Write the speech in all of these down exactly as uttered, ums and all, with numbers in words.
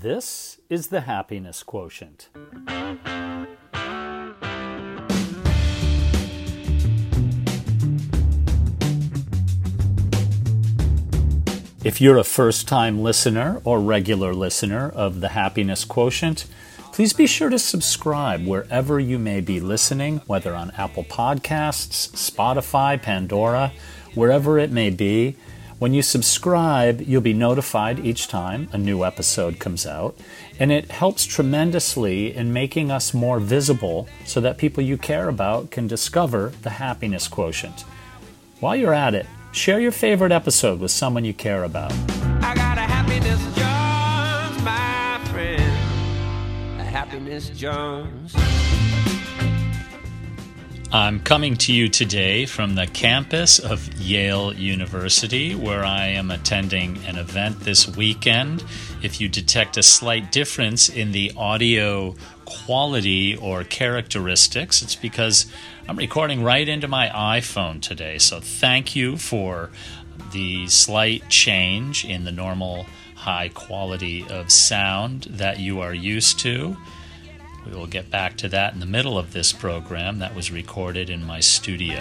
This is the Happiness Quotient. If you're a first-time listener or regular listener of the Happiness Quotient, please be sure to subscribe wherever you may be listening, whether on Apple Podcasts, Spotify, Pandora, wherever it may be. When you subscribe, you'll be notified each time a new episode comes out, and it helps tremendously in making us more visible so that people you care about can discover the Happiness Quotient. While you're at it, share your favorite episode with someone you care about. I got a Happiness Jones, my friend. A Happiness Jones. I'm coming to you today from the campus of Yale University, where I am attending an event this weekend. If you detect a slight difference in the audio quality or characteristics, it's because I'm recording right into my iPhone today. So thank you for the slight change in the normal high quality of sound that you are used to. We will get back to that in the middle of this program that was recorded in my studio.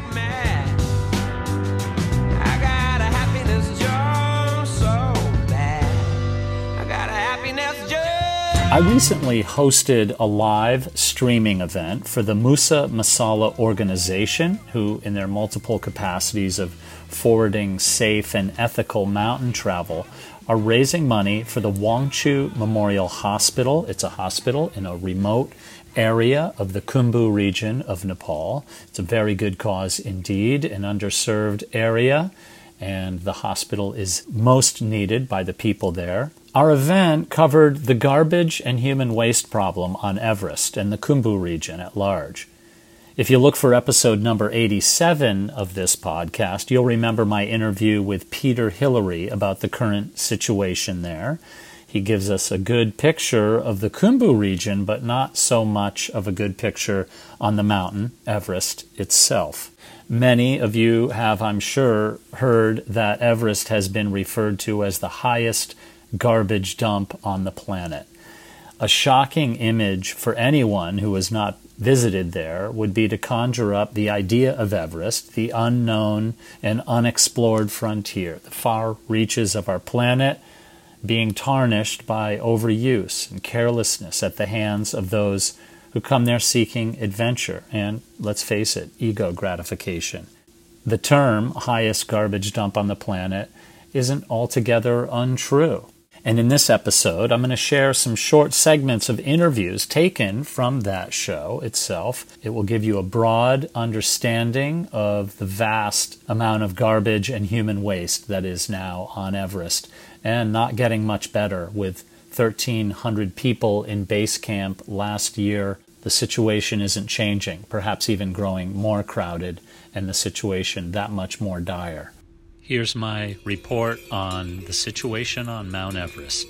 I recently hosted a live streaming event for the Musa Masala organization, who in their multiple capacities of forwarding safe and ethical mountain travel are raising money for the Wangchu Memorial Hospital. It's a hospital in a remote area of the Khumbu region of Nepal. It's a very good cause indeed, an underserved area, and the hospital is most needed by the people there. Our event covered the garbage and human waste problem on Everest and the Khumbu region at large. If you look for episode number eighty-seven of this podcast, you'll remember my interview with Peter Hillary about the current situation there. He gives us a good picture of the Khumbu region, but not so much of a good picture on the mountain, Everest itself. Many of you have, I'm sure, heard that Everest has been referred to as the highest garbage dump on the planet. A shocking image for anyone who has not visited there would be to conjure up the idea of Everest, the unknown and unexplored frontier, the far reaches of our planet being tarnished by overuse and carelessness at the hands of those who come there seeking adventure and, let's face it, ego gratification. The term highest garbage dump on the planet isn't altogether untrue. And in this episode, I'm going to share some short segments of interviews taken from that show itself. It will give you a broad understanding of the vast amount of garbage and human waste that is now on Everest, and not getting much better with thirteen hundred people in base camp last year. The situation isn't changing, perhaps even growing more crowded, and the situation that much more dire. Here's my report on the situation on Mount Everest.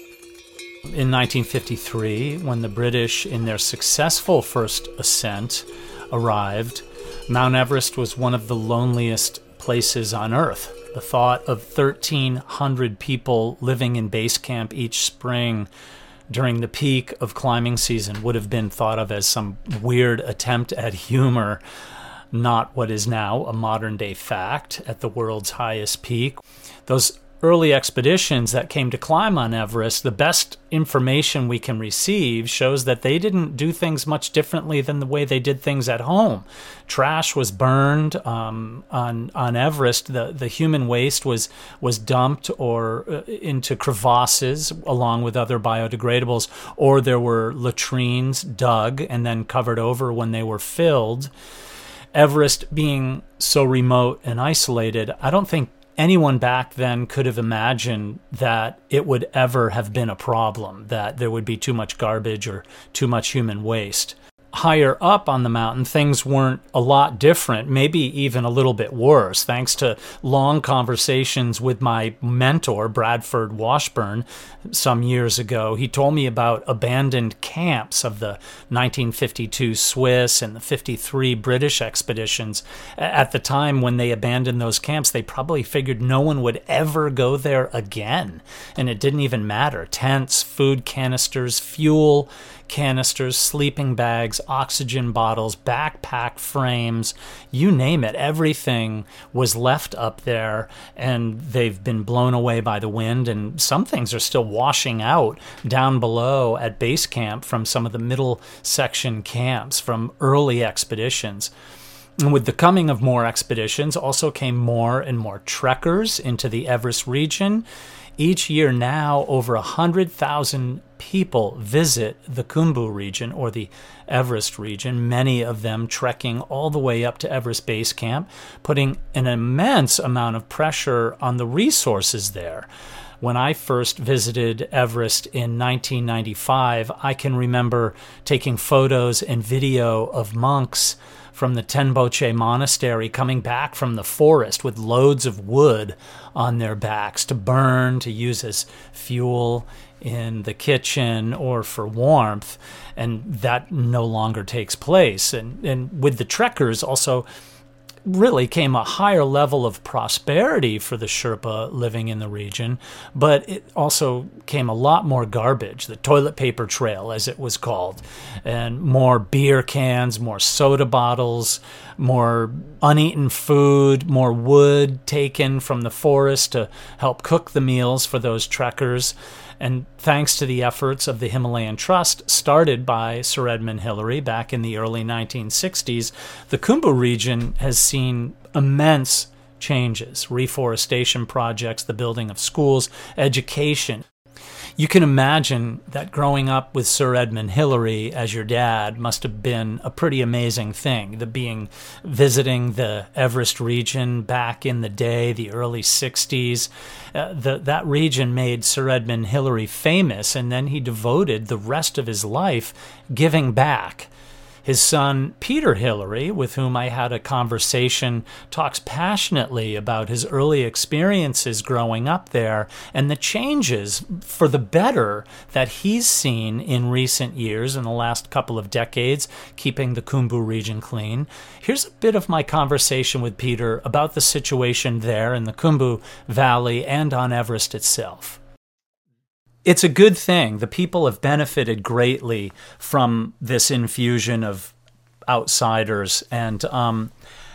In nineteen fifty-three, when the British, in their successful first ascent, arrived, Mount Everest was one of the loneliest places on Earth. The thought of thirteen hundred people living in base camp each spring during the peak of climbing season would have been thought of as some weird attempt at humor, not what is now a modern-day fact at the world's highest peak. Those early expeditions that came to climb on Everest, the best information we can receive shows that they didn't do things much differently than the way they did things at home. Trash was burned um, on on Everest. The the human waste was was dumped or uh, into crevasses along with other biodegradables, or there were latrines dug and then covered over when they were filled. Everest being so remote and isolated, I don't think anyone back then could have imagined that it would ever have been a problem, that there would be too much garbage or too much human waste. higher up on the mountain, things weren't a lot different, maybe even a little bit worse, thanks to long conversations with my mentor, Bradford Washburn, some years ago. He told me about abandoned camps of the nineteen fifty-two Swiss and the fifty-three British expeditions. At the time when they abandoned those camps, they probably figured no one would ever go there again, and it didn't even matter. Tents, food canisters, fuel canisters, sleeping bags, oxygen bottles, backpack frames, you name it. Everything was left up there, and they've been blown away by the wind, and some things are still washing out down below at base camp from some of the middle section camps from early expeditions. And with the coming of more expeditions also came more and more trekkers into the Everest region. Each year now, over one hundred thousand people visit the Khumbu region, or the Everest region, many of them trekking all the way up to Everest Base Camp, putting an immense amount of pressure on the resources there. When I first visited Everest in nineteen ninety-five, I can remember taking photos and video of monks from the Tenboche Monastery coming back from the forest with loads of wood on their backs to burn, to use as fuel in the kitchen or for warmth, and that no longer takes place. And, and with the trekkers also really came a higher level of prosperity for the Sherpa living in the region, but it also came a lot more garbage, the toilet paper trail, as it was called, and more beer cans, more soda bottles, more uneaten food, more wood taken from the forest to help cook the meals for those trekkers. And thanks to the efforts of the Himalayan Trust, started by Sir Edmund Hillary back in the early nineteen sixties, the Khumbu region has seen immense changes, reforestation projects, the building of schools, education. You can imagine that growing up with Sir Edmund Hillary as your dad must have been a pretty amazing thing. The being visiting the Everest region back in the day, the early sixties, uh, the, that region made Sir Edmund Hillary famous, and then he devoted the rest of his life giving back. His son, Peter Hillary, with whom I had a conversation, talks passionately about his early experiences growing up there and the changes for the better that he's seen in recent years, in the last couple of decades, keeping the Khumbu region clean. Here's a bit of my conversation with Peter about the situation there in the Khumbu Valley and on Everest itself. It's a good thing. The people have benefited greatly from this infusion of outsiders. And um,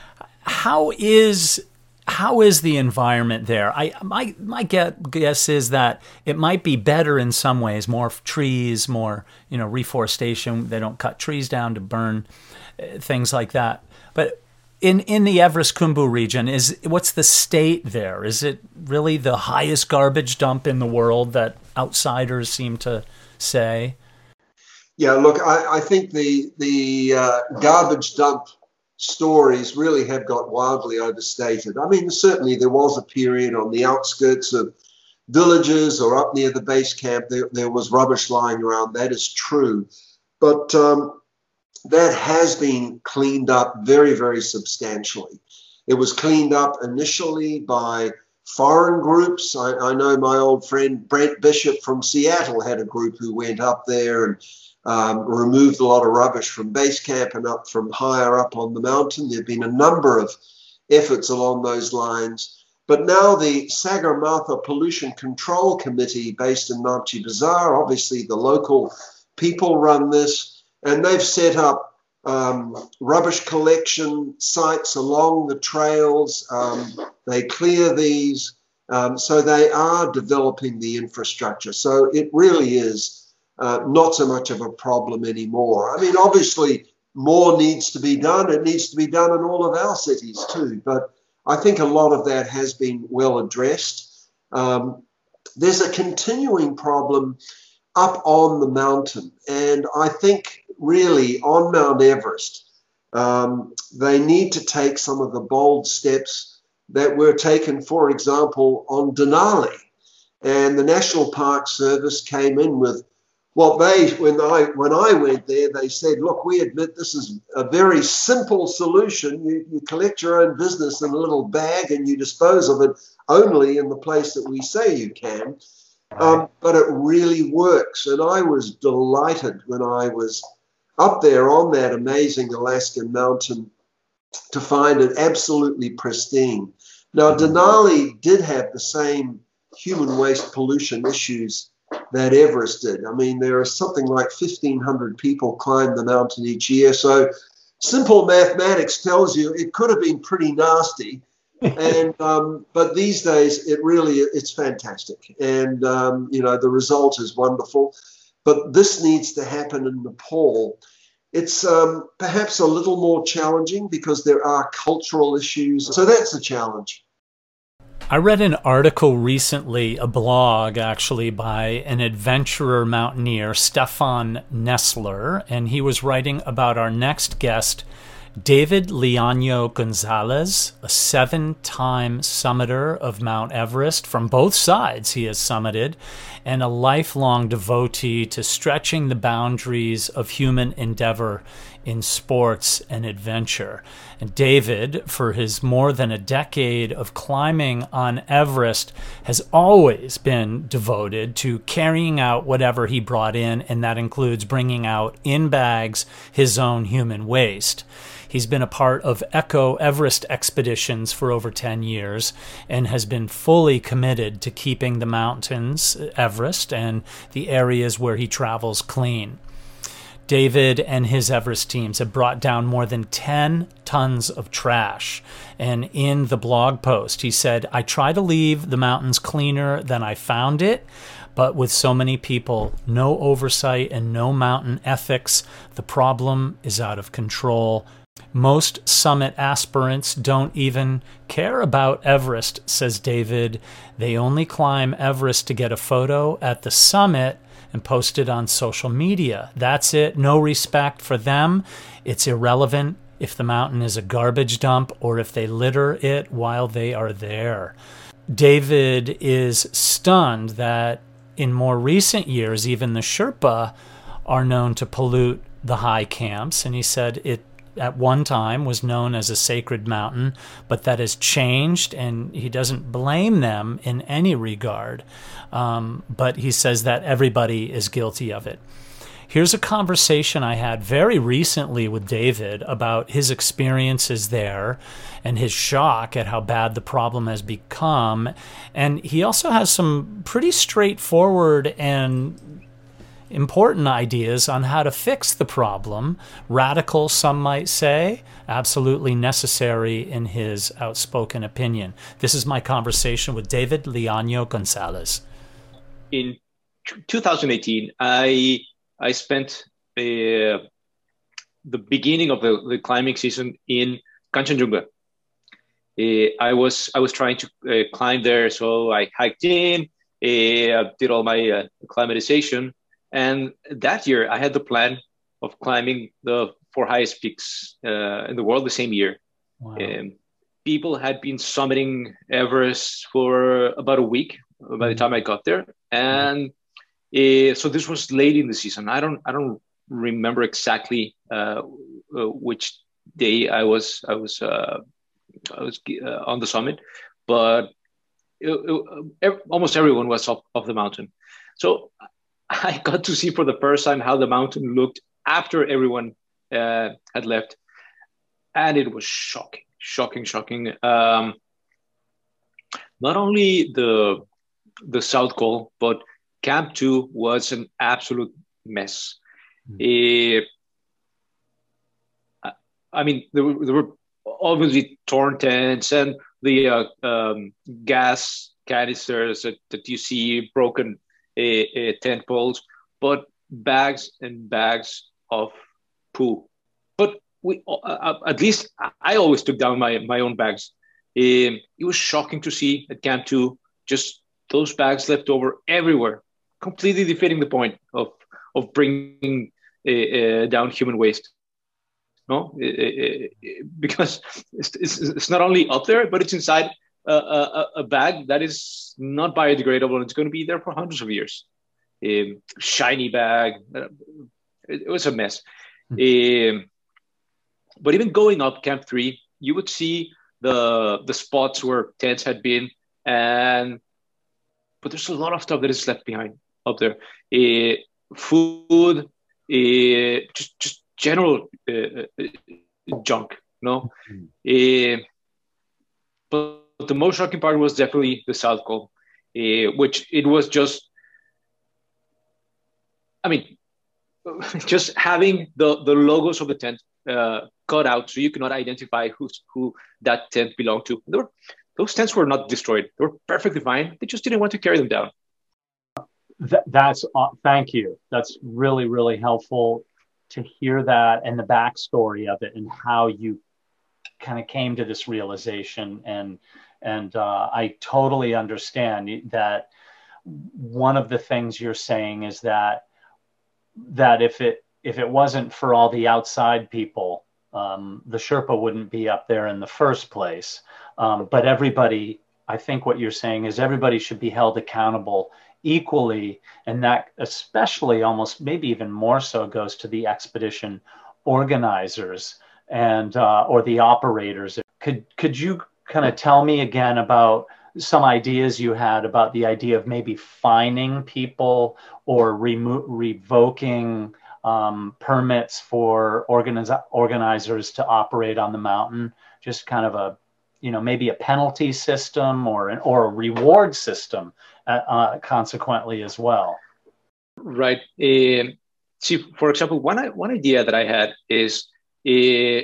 how is how is the environment there? I my my guess is that it might be better in some ways. More trees, more you know reforestation. They don't cut trees down to burn uh, things like that. But In in the Everest Khumbu region, is what's the state there? Is it really the highest garbage dump in the world that outsiders seem to say? Yeah, look, I, I think the the uh, garbage dump stories really have got wildly overstated. I mean, certainly there was a period on the outskirts of villages or up near the base camp, there, there was rubbish lying around. That is true. But um, that has been cleaned up very, very substantially. It was cleaned up initially by foreign groups. I, I know my old friend Brent Bishop from Seattle had a group who went up there and um, removed a lot of rubbish from base camp and up from higher up on the mountain. There have been a number of efforts along those lines. But now the Sagarmatha Pollution Control Committee based in Namche Bazaar, obviously the local people run this, and they've set up um, rubbish collection sites along the trails. Um, they clear these. Um, so they are developing the infrastructure. So it really is uh, not so much of a problem anymore. I mean, obviously, more needs to be done. It needs to be done in all of our cities too. But I think a lot of that has been well addressed. Um, there's a continuing problem up on the mountain. And I think really on Mount Everest, um, they need to take some of the bold steps that were taken, for example, on Denali. And the National Park Service came in with what they, when I when I went there, they said, look, we admit this is a very simple solution. You, you collect your own business in a little bag and you dispose of it only in the place that we say you can. Um, but it really works. And I was delighted when I was up there on that amazing Alaskan mountain to find it absolutely pristine. Now, Denali did have the same human waste pollution issues that Everest did. I mean, there are something like fifteen hundred people climb the mountain each year. So simple mathematics tells you it could have been pretty nasty. and um, but these days, it really, it's fantastic. And, um, you know, the result is wonderful. But this needs to happen in Nepal. It's um, perhaps a little more challenging because there are cultural issues. So that's a challenge. I read an article recently, a blog actually, by an adventurer mountaineer, Stefan Nestler, and he was writing about our next guest, David Leaño Gonzalez, a seven-time summiter of Mount Everest. From both sides he has summited, and a lifelong devotee to stretching the boundaries of human endeavor in sports and adventure. And David, for his more than a decade of climbing on Everest, has always been devoted to carrying out whatever he brought in, and that includes bringing out in bags his own human waste. He's been a part of Echo Everest expeditions for over ten years and has been fully committed to keeping the mountains, Everest, and the areas where he travels clean. David and his Everest teams have brought down more than ten tons of trash. And in the blog post, he said, I try to leave the mountains cleaner than I found it, but with so many people, no oversight and no mountain ethics, the problem is out of control. Most summit aspirants don't even care about Everest, says David. They only climb Everest to get a photo at the summit and post it on social media. That's it. No respect for them. It's irrelevant if the mountain is a garbage dump or if they litter it while they are there. David is stunned that in more recent years, even the Sherpa are known to pollute the high camps. And he said it at one time was known as a sacred mountain, but that has changed, and he doesn't blame them in any regard. Um, but he says that everybody is guilty of it. Here's a conversation I had very recently with David about his experiences there and his shock at how bad the problem has become. And he also has some pretty straightforward and important ideas on how to fix the problem. Radical, some might say, absolutely necessary in his outspoken opinion. This is my conversation with David Leaño Gonzalez. In two thousand eighteen, I I spent uh, the beginning of the, the climbing season in Kanchenjunga. Uh, I was I was trying to uh, climb there, so I hiked in, uh, did all my uh, acclimatization. And that year, I had the plan of climbing the four highest peaks uh, in the world the same year. Wow. Um, people had been summiting Everest for about a week by mm-hmm. the time I got there, and mm-hmm. uh, so this was late in the season. I don't, I don't remember exactly uh, uh, which day I was, I was, uh, I was uh, on the summit, but it, it, almost everyone was up of the mountain. So I got to see for the first time how the mountain looked after everyone uh, had left. And it was shocking, shocking, shocking. Um, not only the the South Col, but Camp two was an absolute mess. Mm-hmm. Uh, I mean, there were, there were obviously torn tents and the uh, um, gas canisters that, that you see, broken A, a tent poles, but bags and bags of poo. But we, uh, at least I always took down my, my own bags. Um, it was shocking to see at Camp two, just those bags left over everywhere, completely defeating the point of, of bringing uh, uh, down human waste. No, uh, uh, because it's, it's, it's not only up there, but it's inside a, a, a bag that is not biodegradable, and it's going to be there for hundreds of years. um, shiny bag. Uh, it, it was a mess. Mm-hmm. Um, but even going up Camp three, you would see the the spots where tents had been, and but there's a lot of stuff that is left behind up there. Uh, food, uh, just just general uh, junk, no. Mm-hmm. Uh, but the most shocking part was definitely the South Col, uh, which it was just. I mean, just having the the logos of the tent uh, cut out so you could not identify who's, who that tent belonged to. There were, those tents were not destroyed. They were perfectly fine. They just didn't want to carry them down. Th- that's uh, thank you. That's really, really helpful to hear that and the backstory of it and how you kind of came to this realization. And and uh, I totally understand that one of the things you're saying is that that if it if it wasn't for all the outside people, um, the Sherpa wouldn't be up there in the first place. Um, but everybody, I think what you're saying is everybody should be held accountable equally, and that especially almost maybe even more so goes to the expedition organizers and uh, or the operators. Could could you kind of tell me again about some ideas you had about the idea of maybe fining people or remo- revoking um, permits for organiz- organizers to operate on the mountain? Just kind of a, you know, maybe a penalty system or an, or a reward system uh, uh, consequently as well. Right. Uh, see, for example, one one idea that I had is uh,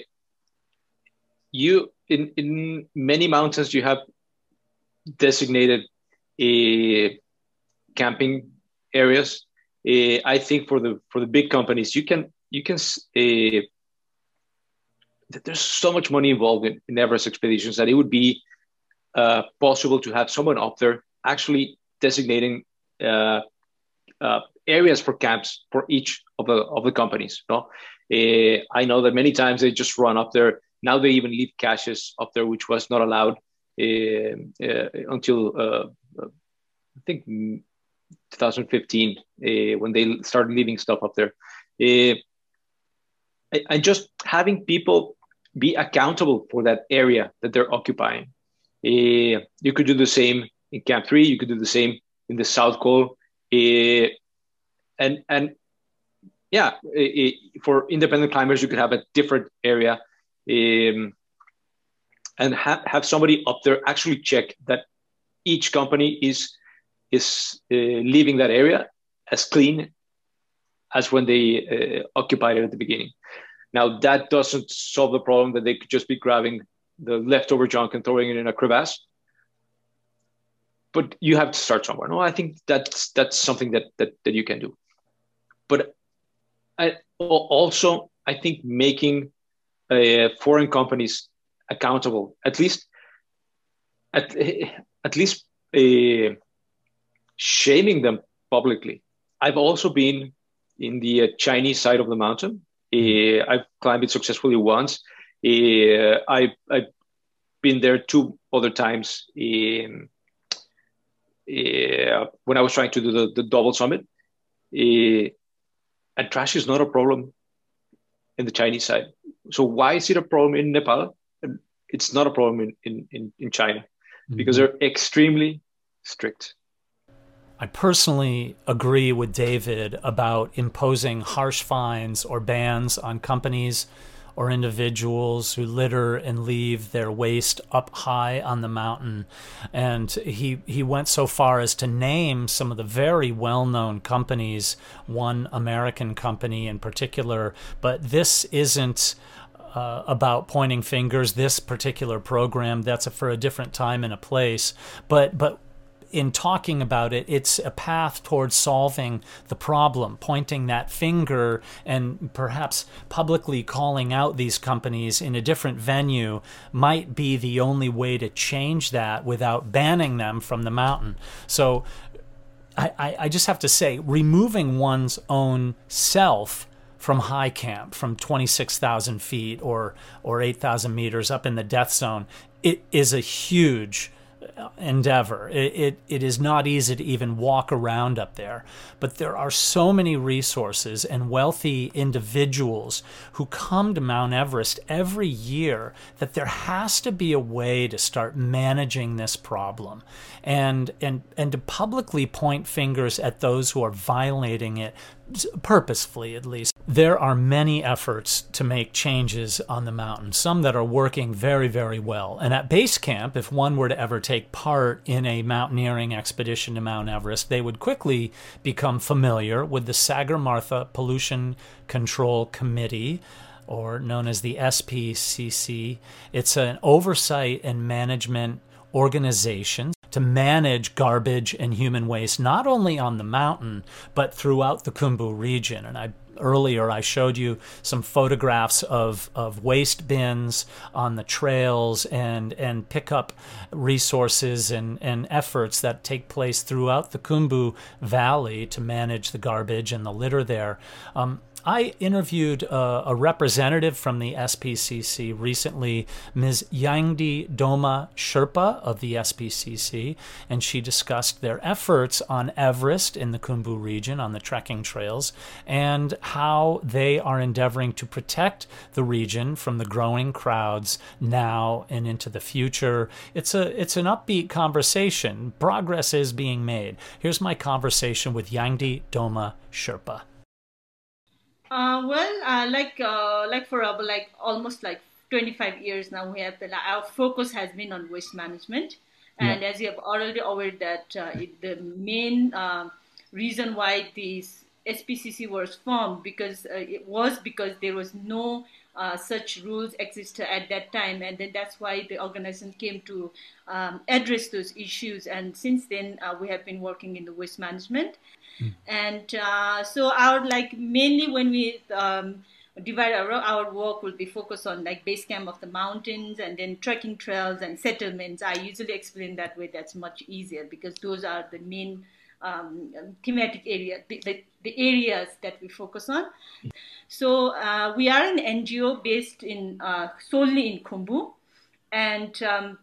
you in in many mountains you have designated uh, camping areas. Uh, I think for the for the big companies, you can you can. Uh, there's so much money involved in, in Everest expeditions that it would be uh, possible to have someone up there actually designating uh, uh, areas for camps for each of the of the companies. You know? uh, I know that many times they just run up there. Now they even leave caches up there, which was not allowed uh, uh, until uh, I think twenty fifteen uh, when they started leaving stuff up there. Uh, and just having people be accountable for that area that they're occupying. Uh, you could do the same in Camp three. You could do the same in the South Col. Uh, and and yeah, uh, for independent climbers, you could have a different area um, and ha- have somebody up there actually check that each company is is uh, leaving that area as clean as when they uh, occupied it at the beginning. Now, that doesn't solve the problem that they could just be grabbing the leftover junk and throwing it in a crevasse. But you have to start somewhere. No, I think that's that's something that that, that you can do. But I, also, I think making uh, foreign companies accountable, at least, at, at least uh, shaming them publicly. I've also been in the uh, Chinese side of the mountain. Uh, I've climbed it successfully once. Uh, I, I've been there two other times in, uh, when I was trying to do the, the double summit. Uh, and trash is not a problem in the Chinese side. So why is it a problem in Nepal? It's not a problem in, in, in, in China mm-hmm. because they're extremely strict. I personally agree with David about imposing harsh fines or bans on companies or individuals who litter and leave their waste up high on the mountain. And he he went so far as to name some of the very well-known companies, one American company in particular. But this isn't uh, about pointing fingers. This particular program, that's a, for a different time and a place. But but. In talking about it, it's a path towards solving the problem, pointing that finger and perhaps publicly calling out these companies in a different venue might be the only way to change that without banning them from the mountain. So I, I, I just have to say, removing one's own self from high camp, from twenty-six thousand feet or, or eight thousand meters up in the death zone, it is a huge endeavor. It, it it is not easy to even walk around up there, but there are so many resources and wealthy individuals who come to Mount Everest every year that there has to be a way to start managing this problem, and and and to publicly point fingers at those who are violating it, purposefully at least. There are many efforts to make changes on the mountain, some that are working very, very well. And at base camp, if one were to ever take part in a mountaineering expedition to Mount Everest, they would quickly become familiar with the Sagarmatha Pollution Control Committee, or known as the S P C C. It's an oversight and management organization to manage garbage and human waste, not only on the mountain, but throughout the Khumbu region. And I earlier I showed you some photographs of, of waste bins on the trails and, and pickup resources and, and efforts that take place throughout the Khumbu Valley to manage the garbage and the litter there. Um, I interviewed a, a representative from the S P C C recently, Miz Yangdi Doma Sherpa of the S P C C, and she discussed their efforts on Everest in the Khumbu region on the trekking trails and how they are endeavoring to protect the region from the growing crowds now and into the future. It's a it's an upbeat conversation. Progress is being made. Here's my conversation with Yangdi Doma Sherpa. Uh, well, uh, like uh, like for uh, like almost like twenty-five years now, we have been, our focus has been on waste management, and yeah. as you have already aware that uh, it, the main uh, reason why this S P C C was formed because uh, it was because there was no uh, such rules existed at that time, and then that's why the organization came to um, address those issues. And since then, uh, we have been working in the waste management. Mm. And uh, so our like mainly when we um, divide our, our work will be focused on like base camp of the mountains and then trekking trails and settlements. I usually explain that way. That's much easier because those are the main um, thematic area, the, the, the areas that we focus on. So uh, we are an N G O based in uh, solely in Khumbu, and um,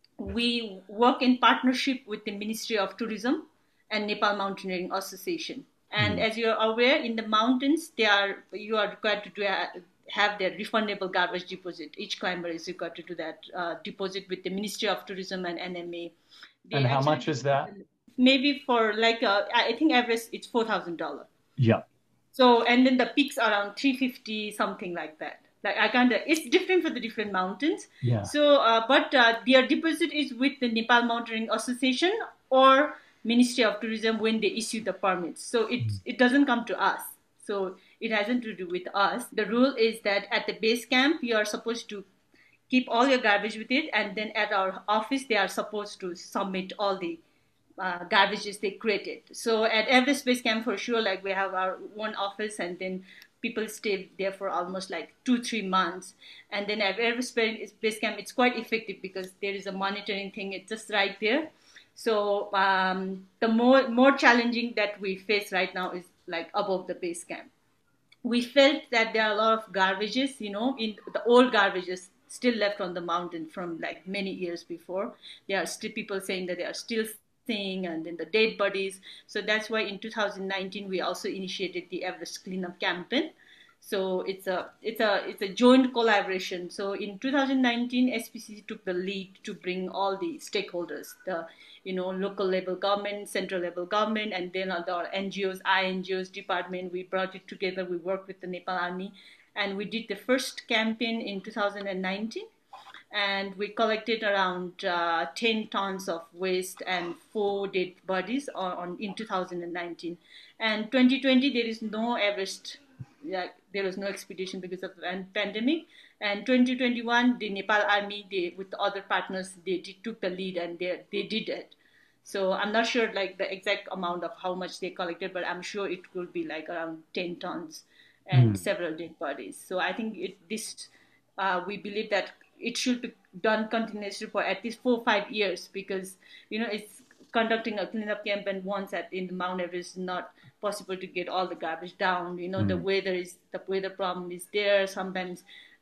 we work in partnership with the Ministry of Tourism and Nepal Mountaineering Association. And mm. as you're aware, in the mountains, they are you are required to do a, have their refundable garbage deposit. Each climber is required to do that uh, deposit with the Ministry of Tourism and N M A. They and how much is that? Maybe for like, a, I think average it's four thousand dollars. Yeah. So, and then the peaks around three hundred fifty, something like that. Like I can't, it's different for the different mountains. Yeah. So, uh, but uh, their deposit is with the Nepal Mountaineering Association or Ministry of Tourism when they issue the permits. So it mm. it doesn't come to us. So it hasn't to do with us. The rule is that at the base camp, you are supposed to keep all your garbage with it. And then at our office, they are supposed to submit all the uh, garbages they created. So at Everest Base Camp, for sure, like we have our own office and then people stay there for almost like two, three months. And then at Everest Base Camp, it's quite effective because there is a monitoring thing. It's just right there. So um, the more more challenging that we face right now is like above the base camp. We felt that there are a lot of garbages, you know, in the old garbages still left on the mountain from like many years before. There are still people saying that they are still staying, and then the dead bodies. So that's why in two thousand nineteen we also initiated the Everest Cleanup Campaign. So it's a it's a it's a joint collaboration. So in two thousand nineteen, S P C C took the lead to bring all the stakeholders, the you know local level government, central level government, and then all the N G Os, I N G Os department. We brought it together. We worked with the Nepal Army, and we did the first campaign in two thousand nineteen, and we collected around uh, ten tons of waste and four dead bodies on, on in two thousand nineteen. And twenty twenty there is no Everest. Like there was no expedition because of the pandemic, and twenty twenty-one the Nepal Army, they with the other partners, they did, took the lead and they they did it. So I'm not sure like the exact amount of how much they collected, but I'm sure it could be like around ten tons and mm. several dead bodies. So I think it, this uh, we believe that it should be done continuously for at least four or five years because you know it's conducting a cleanup campaign once at in the Mount Everest is not possible to get all the garbage down. You know, mm. the weather is the weather problem is there. Sometimes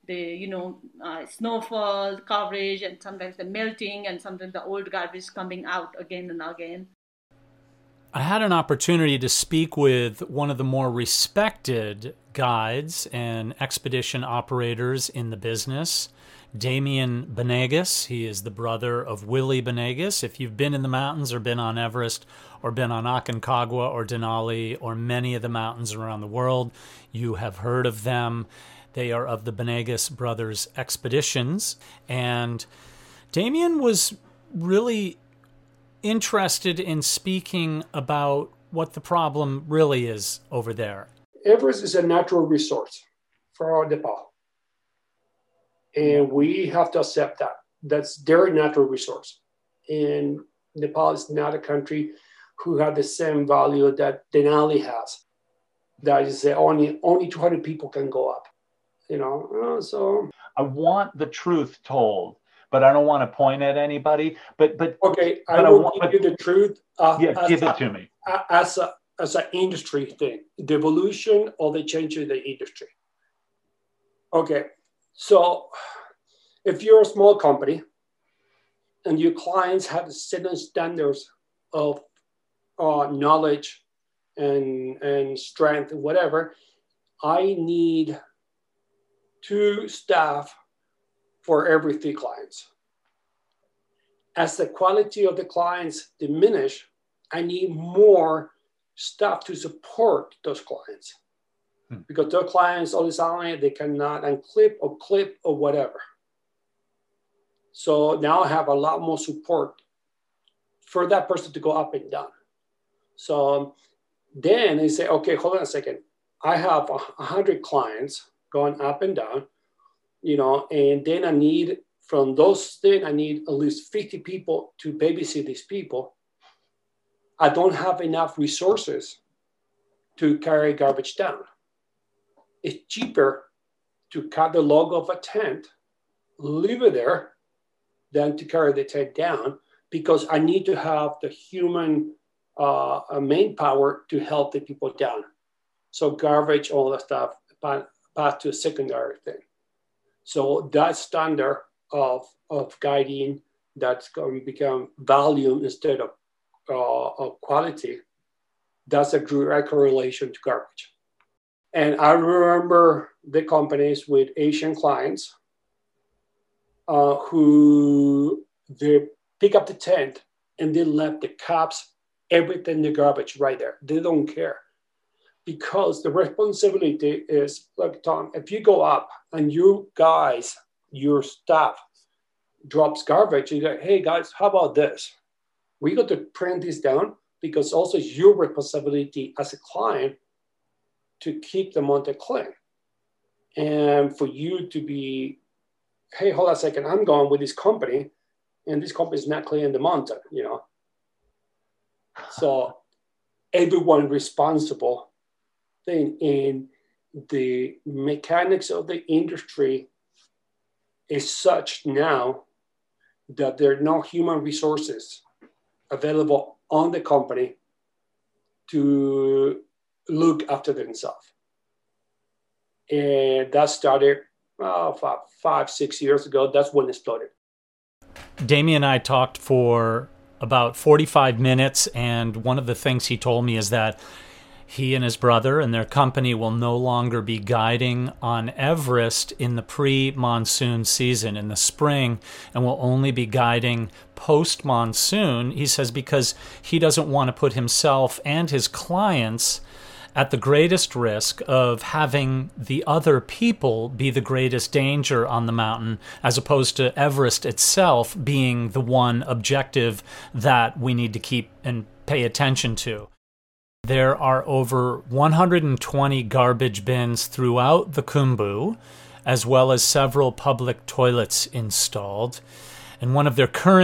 the, you know, uh, snowfall coverage, and sometimes the melting, and sometimes the old garbage coming out again and again. I had an opportunity to speak with one of the more respected guides and expedition operators in the business, Damien Benegas. He is the brother of Willie Benegas. If you've been in the mountains or been on Everest or been on Aconcagua or Denali or many of the mountains around the world, you have heard of them. They are of the Benegas Brothers Expeditions. And Damien was really interested in speaking about what the problem really is over there. Everest is a natural resource for Nepal. And we have to accept that. That's their natural resource. And Nepal is not a country who have the same value that Denali has. That is uh, only only two hundred people can go up. You know, uh, so I want the truth told, but I don't want to point at anybody. But but okay, but I will I want, give but, you the truth. Uh, yeah, give a, it to me. As a as an industry thing, the evolution or the change in the industry. Okay, so if you're a small company and your clients have certain standards of uh, knowledge and and strength and whatever, I need two staff for every three clients. As the quality of the clients diminish, I need more staff to support those clients. Hmm. Because those clients all the time, they cannot unclip or clip or whatever. So now I have a lot more support for that person to go up and down. So then they say, okay, hold on a second. I have a hundred clients going up and down, you know, and then I need, from those things, I need at least fifty people to babysit these people. I don't have enough resources to carry garbage down. It's cheaper to cut the log of a tent, leave it there, than to carry the tent down, because I need to have the human uh, manpower to help the people down. So garbage, all that stuff, pass to a secondary thing. So that standard of, of guiding that's going to become volume instead of, uh, of quality, that's a direct correlation to garbage. And I remember the companies with Asian clients uh, who they pick up the tent and they left the cups, everything, the garbage right there. They don't care. Because the responsibility is, look, Tom, if you go up and you guys, your staff drops garbage, you go, hey guys, how about this? We got to print this down, because also it's your responsibility as a client to keep the mountain clean. And for you to be, hey, hold on a second, I'm going with this company and this company is not cleaning the mountain, you know? So everyone responsible thing, in the mechanics of the industry is such now that there are no human resources available on the company to look after themselves. And that started uh, five, five, six years ago. That's when it exploded. Damien and I talked for about forty-five minutes, and one of the things he told me is that he and his brother and their company will no longer be guiding on Everest in the pre-monsoon season, in the spring, and will only be guiding post-monsoon, he says, because he doesn't want to put himself and his clients at the greatest risk of having the other people be the greatest danger on the mountain, as opposed to Everest itself being the one objective that we need to keep and pay attention to. There are over one hundred twenty garbage bins throughout the Khumbu, as well as several public toilets installed. And one of their current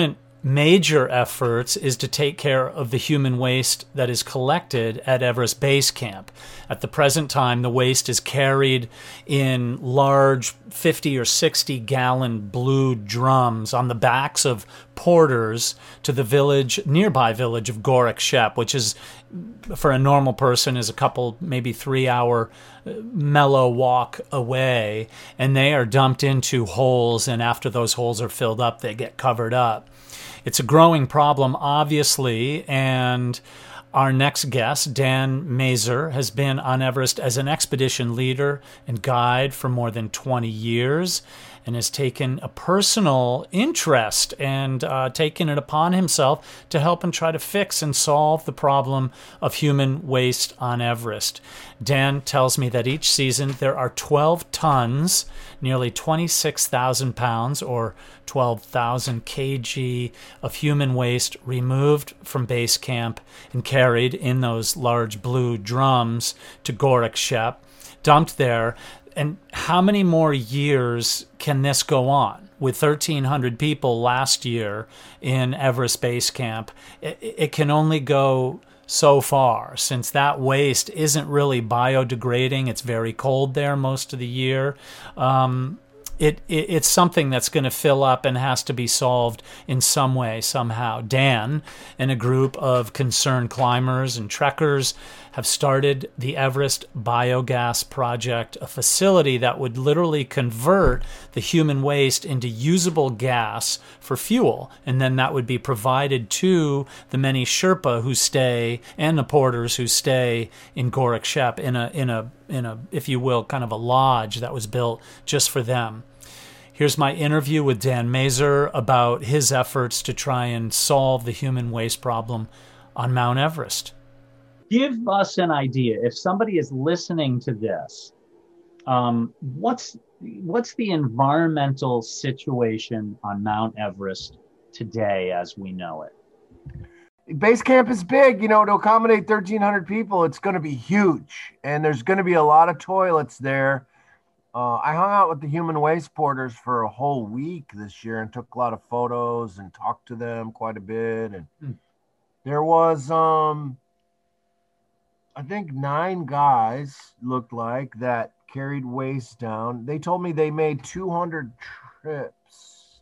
major efforts is to take care of the human waste that is collected at Everest Base Camp. At the present time, the waste is carried in large fifty or sixty gallon blue drums on the backs of porters to the village, nearby village of Gorak Shep, which is, for a normal person, is a couple, maybe three hour mellow walk away. And they are dumped into holes, and after those holes are filled up, they get covered up. It's a growing problem, obviously, and our next guest, Dan Mazer, has been on Everest as an expedition leader and guide for more than twenty years and has taken a personal interest and uh, taken it upon himself to help and try to fix and solve the problem of human waste on Everest. Dan tells me that each season there are twelve tons, nearly twenty-six thousand pounds or twelve thousand kilograms of human waste removed from base camp and carried in those large blue drums to Gorak Shep, dumped there. And how many more years can this go on? With thirteen hundred people last year in Everest Base Camp, it, it can only go so far, since that waste isn't really biodegrading. It's very cold there most of the year. Um, It, it, it's something that's going to fill up and has to be solved in some way, somehow. Dan and a group of concerned climbers and trekkers have started the Everest Biogas Project, a facility that would literally convert the human waste into usable gas for fuel. And then that would be provided to the many Sherpa who stay and the porters who stay in Gorak Shep in a, in a, in a, if you will, kind of a lodge that was built just for them. Here's my interview with Dan Mazer about his efforts to try and solve the human waste problem on Mount Everest. Give us an idea. If somebody is listening to this, um, what's what's the environmental situation on Mount Everest today as we know it? Base camp is big, you know, to accommodate thirteen hundred people. It's going to be huge, and there's going to be a lot of toilets there. Uh, I hung out with the human waste porters for a whole week this year and took a lot of photos and talked to them quite a bit. And mm. there was, um, I think, nine guys looked like that carried waste down. They told me they made two hundred trips,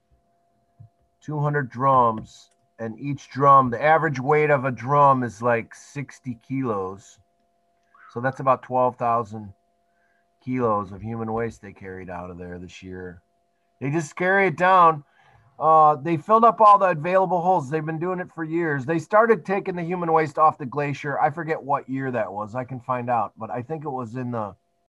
two hundred drums, and each drum, the average weight of a drum is like sixty kilos. So that's about twelve thousand kilos of human waste they carried out of there this year. They just carry it down. Uh, they filled up all the available holes. They've been doing it for years. They started taking the human waste off the glacier. I forget what year that was. I can find out, but I think it was in the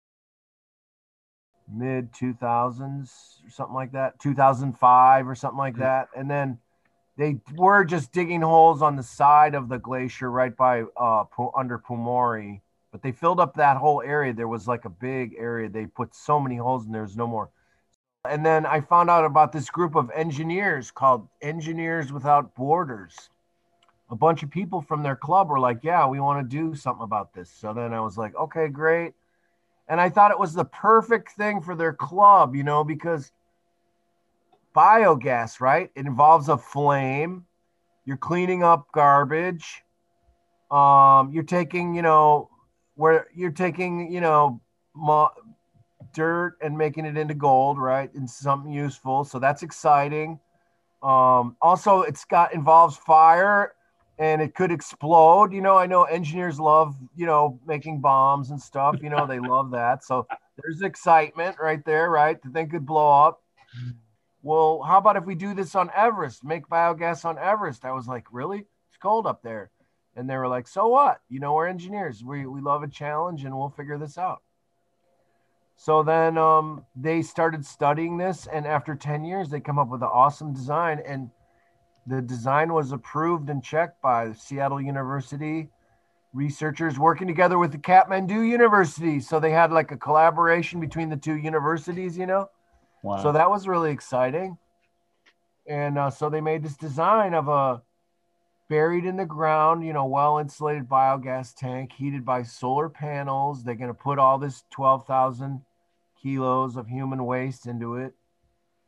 mid two thousands or something like that, two thousand five or something like that. And then they were just digging holes on the side of the glacier right by uh, under Pumori. But they filled up that whole area. There was like a big area. They put so many holes and there's no more. And then I found out about this group of engineers called Engineers Without Borders. A bunch of people from their club were like, yeah, we want to do something about this. So then I was like, okay, great. And I thought it was the perfect thing for their club, you know, because biogas, right? It involves a flame. You're cleaning up garbage. Um, you're taking, you know, where you're taking, you know, mo- dirt and making it into gold, right? And something useful. So that's exciting. Um, also, it's got involves fire and it could explode. You know, I know engineers love, you know, making bombs and stuff. You know, they love that. So there's excitement right there, right? That they could blow up. Well, how about if we do this on Everest, make biogas on Everest? I was like, really? It's cold up there. And they were like, so what? You know, we're engineers. We we love a challenge and we'll figure this out. So then um, they started studying this. And after ten years, they come up with an awesome design. And the design was approved and checked by Seattle University researchers working together with the Kathmandu University. So they had like a collaboration between the two universities, you know? Wow. So that was really exciting. And uh, so they made this design of a buried in the ground, you know, well-insulated biogas tank heated by solar panels. They're going to put all this twelve thousand kilos of human waste into it.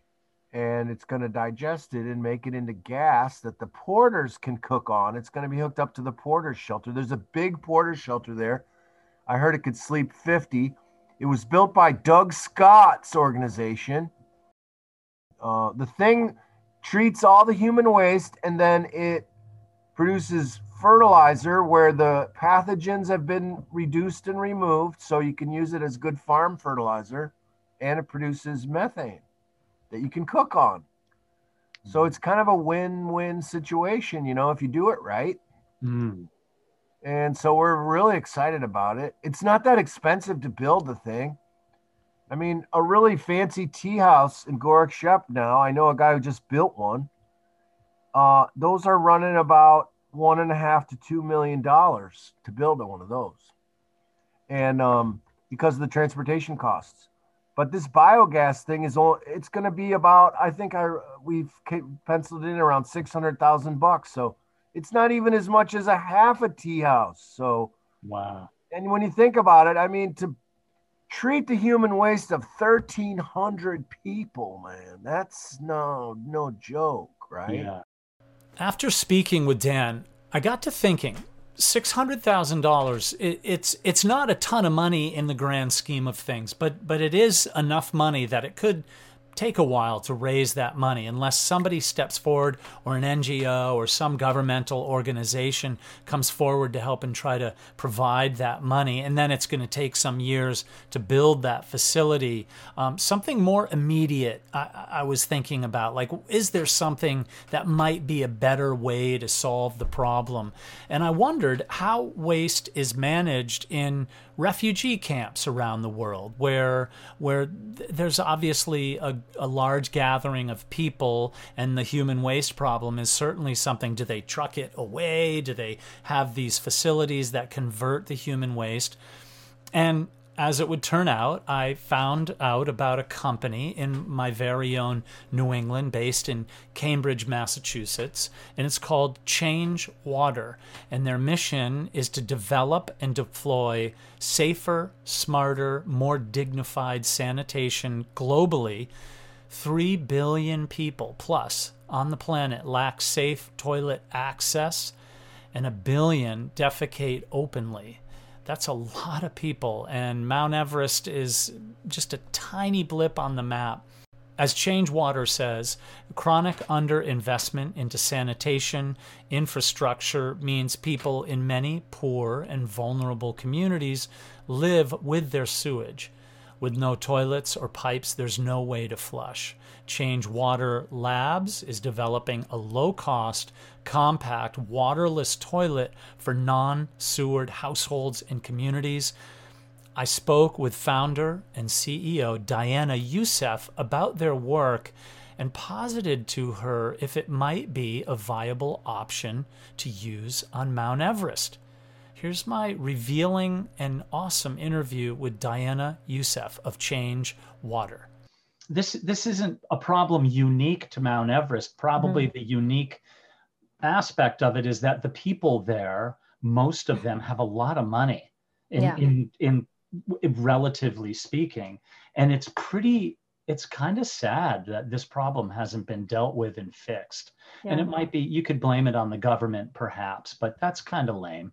and it's going to digest it and make it into gas that the porters can cook on. It's going to be hooked up to the porter's shelter. There's a big porter's shelter there. I heard it could sleep fifty. It was built by Doug Scott's organization. Uh, the thing treats all the human waste, and then it produces fertilizer where the pathogens have been reduced and removed, so you can use it as good farm fertilizer, and it produces methane that you can cook on. So it's kind of a win-win situation, you know, if you do it right. Mm. And so we're really excited about it. It's not that expensive to build the thing. I mean, a really fancy tea house in Gorak Shep now, I know a guy who just built one. Uh, those are running about one and a half to two million dollars to build one of those. And um, because of the transportation costs. But this biogas thing is all, it's going to be about, I think I we've penciled in around six hundred thousand bucks. So it's not even as much as a half a tea house. So, wow. And when you think about it, I mean, to treat the human waste of thirteen hundred people, man, that's no, no joke, right? Yeah. After speaking with Dan, I got to thinking, six hundred thousand dollars, it, it's it's not a ton of money in the grand scheme of things, but but it is enough money that it could take a while to raise that money unless somebody steps forward, or an N G O or some governmental organization comes forward to help and try to provide that money. And then it's going to take some years to build that facility. Um, something more immediate I, I was thinking about, like, is there something that might be a better way to solve the problem? And I wondered how waste is managed in refugee camps around the world, where where th- there's obviously a, a large gathering of people, and the human waste problem is certainly something. Do they truck it away? Do they have these facilities that convert the human waste? And as it would turn out, I found out about a company in my very own New England, based in Cambridge, Massachusetts, and it's called Change Water. And their mission is to develop and deploy safer, smarter, more dignified sanitation globally. Three billion people plus on the planet lack safe toilet access, and a billion defecate openly. That's a lot of people, and Mount Everest is just a tiny blip on the map. As Change Water says, chronic underinvestment into sanitation infrastructure means people in many poor and vulnerable communities live with their sewage. With no toilets or pipes, there's no way to flush. Change Water Labs is developing a low-cost, compact, waterless toilet for non-sewered households and communities. I spoke with founder and C E O Diana Youssef about their work and posited to her if it might be a viable option to use on Mount Everest. Here's my revealing and awesome interview with Diana Youssef of Change Water. This this isn't a problem unique to Mount Everest. Probably mm-hmm. the unique aspect of it is that the people there, most of them have a lot of money in, yeah. in, in, in relatively speaking. And it's pretty, it's kind of sad that this problem hasn't been dealt with and fixed. Yeah. And it might be, you could blame it on the government perhaps, but that's kind of lame.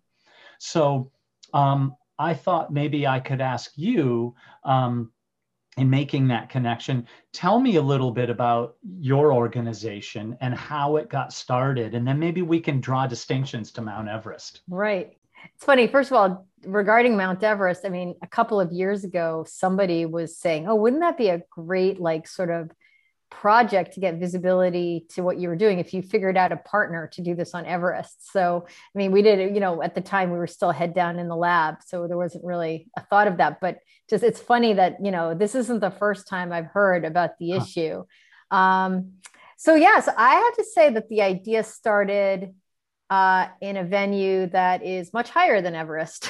So um, I thought maybe I could ask you, um, in making that connection, tell me a little bit about your organization and how it got started, and then maybe we can draw distinctions to Mount Everest. Right. It's funny. First of all, regarding Mount Everest, I mean, a couple of years ago, somebody was saying, oh, wouldn't that be a great, like, sort of project to get visibility to what you were doing if you figured out a partner to do this on Everest? So, I mean, we did it, you know, at the time we were still head down in the lab, so there wasn't really a thought of that, but just, it's funny that, you know, this isn't the first time I've heard about the huh. issue. Um, so yeah, so I have to say that the idea started uh, in a venue that is much higher than Everest.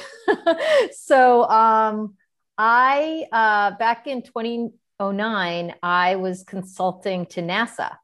so um, I, uh, back in twenty oh nine, I was consulting to NASA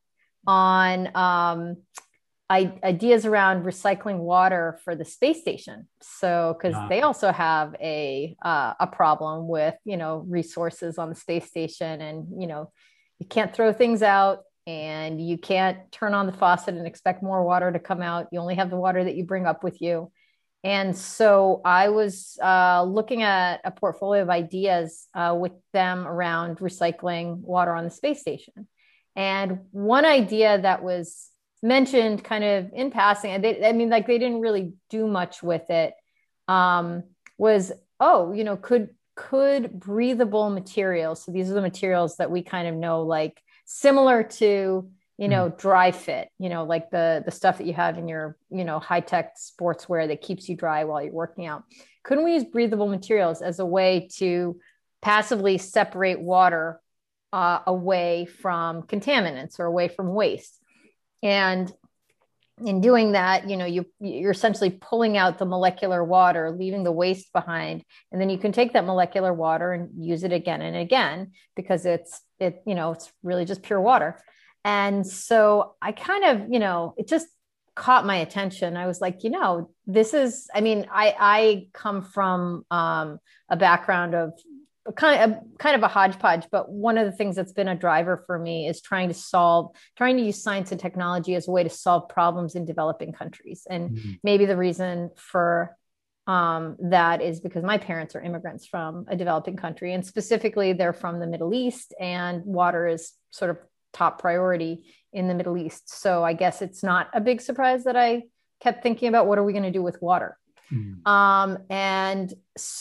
on um, I, ideas around recycling water for the space station. So, because wow. they also have a uh, a problem with, you know, resources on the space station, and, you know, you can't throw things out and you can't turn on the faucet and expect more water to come out. You only have the water that you bring up with you. And so I was uh, looking at a portfolio of ideas uh, with them around recycling water on the space station. And one idea that was mentioned kind of in passing, and they, I mean, like they didn't really do much with it, um, was, oh, you know, could, could breathable materials, so these are the materials that we kind of know, like similar to, you know, dry fit, you know, like the, the stuff that you have in your, you know, high-tech sportswear that keeps you dry while you're working out. Couldn't we use breathable materials as a way to passively separate water uh, away from contaminants or away from waste? And in doing that, you know, you, you're essentially pulling out the molecular water, leaving the waste behind. And then you can take that molecular water and use it again and again, because it's, it, you know, it's really just pure water. And so I kind of, you know, it just caught my attention. I was like, you know, this is, I mean, I, I come from um, a background of kind of, kind of a hodgepodge, but one of the things that's been a driver for me is trying to solve, trying to use science and technology as a way to solve problems in developing countries. And mm-hmm. maybe the reason for um, that is because my parents are immigrants from a developing country, and specifically they're from the Middle East, and water is sort of top priority in the Middle East. So I guess it's not a big surprise that I kept thinking about, what are we going to do with water? Mm. Um, and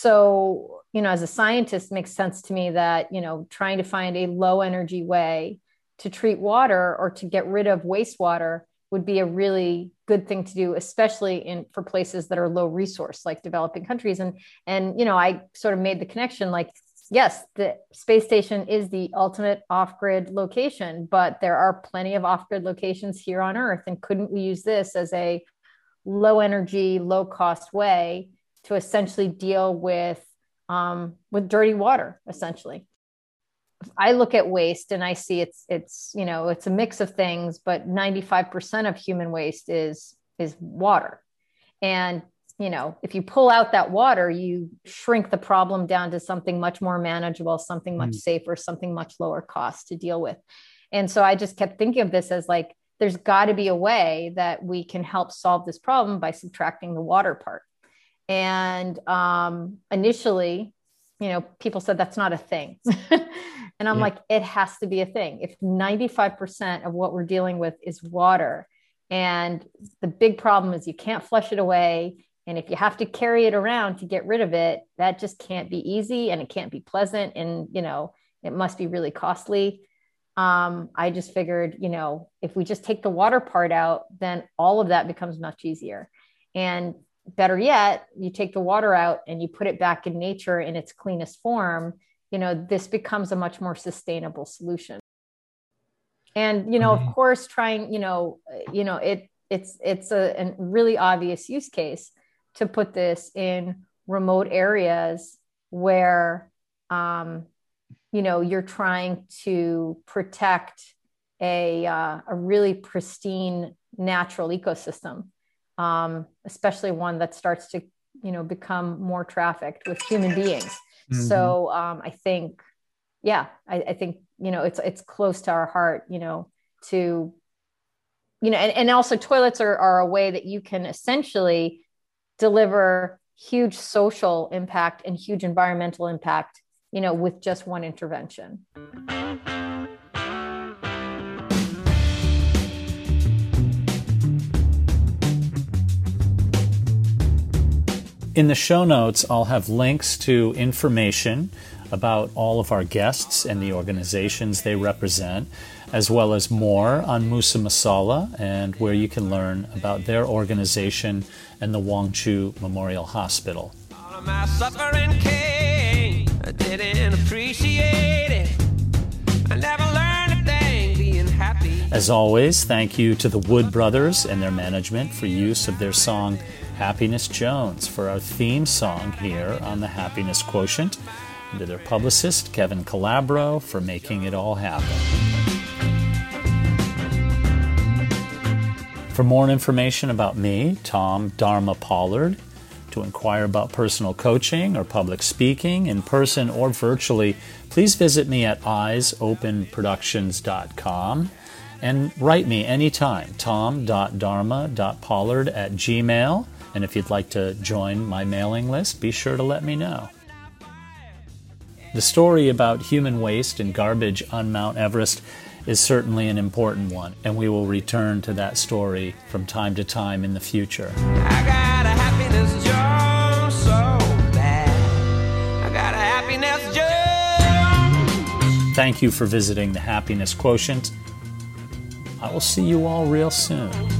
so, you know, as a scientist, it makes sense to me that, you know, trying to find a low energy way to treat water or to get rid of wastewater would be a really good thing to do, especially in for places that are low resource, like developing countries. And, and, you know, I sort of made the connection, like, yes, the space station is the ultimate off-grid location, but there are plenty of off-grid locations here on Earth. And couldn't we use this as a low energy, low cost way to essentially deal with, um, with dirty water, essentially? I look at waste and I see it's, it's, you know, it's a mix of things, but ninety-five percent of human waste is, is water. And you know, if you pull out that water, you shrink the problem down to something much more manageable, something much mm. safer, something much lower cost to deal with. And so I just kept thinking of this as like, there's got to be a way that we can help solve this problem by subtracting the water part. And um, initially, you know, people said that's not a thing. And I'm yeah. like, it has to be a thing. If ninety-five percent of what we're dealing with is water, and the big problem is you can't flush it away, and if you have to carry it around to get rid of it, that just can't be easy, and it can't be pleasant, and, you know, it must be really costly. Um, I just figured, you know, if we just take the water part out, then all of that becomes much easier. And better yet, you take the water out and you put it back in nature in its cleanest form, you know, this becomes a much more sustainable solution. And, you know, mm-hmm. of course, trying, you know, you know, it, it's, it's a, a really obvious use case to put this in remote areas where, um, you know, you're trying to protect a, uh, a really pristine natural ecosystem, um, especially one that starts to, you know, become more trafficked with human beings. Mm-hmm. So um, I think, yeah, I, I think, you know, it's, it's close to our heart, you know, to, you know, and, and also toilets are, are a way that you can essentially deliver huge social impact and huge environmental impact, you know, with just one intervention. In the show notes, I'll have links to information about all of our guests and the organizations they represent, as well as more on Musa Masala and where you can learn about their organization and the Wong Chu Memorial Hospital. All of my suffering came, I didn't appreciate it. I never learned a thing being happy. As always, thank you to the Wood Brothers and their management for use of their song Happiness Jones for our theme song here on the Happiness Quotient, and to their publicist Kevin Calabro for making it all happen. For more information about me, Tom Dharma Pollard, to inquire about personal coaching or public speaking in person or virtually, please visit me at eyes open productions dot com. And write me anytime, tom dot dharma dot pollard at gmail. And if you'd like to join my mailing list, be sure to let me know. The story about human waste and garbage on Mount Everest is certainly an important one, and we will return to that story from time to time in the future. I got a happiness job so bad. I got a happiness job. Thank you for visiting the Happiness Quotient. I will see you all real soon.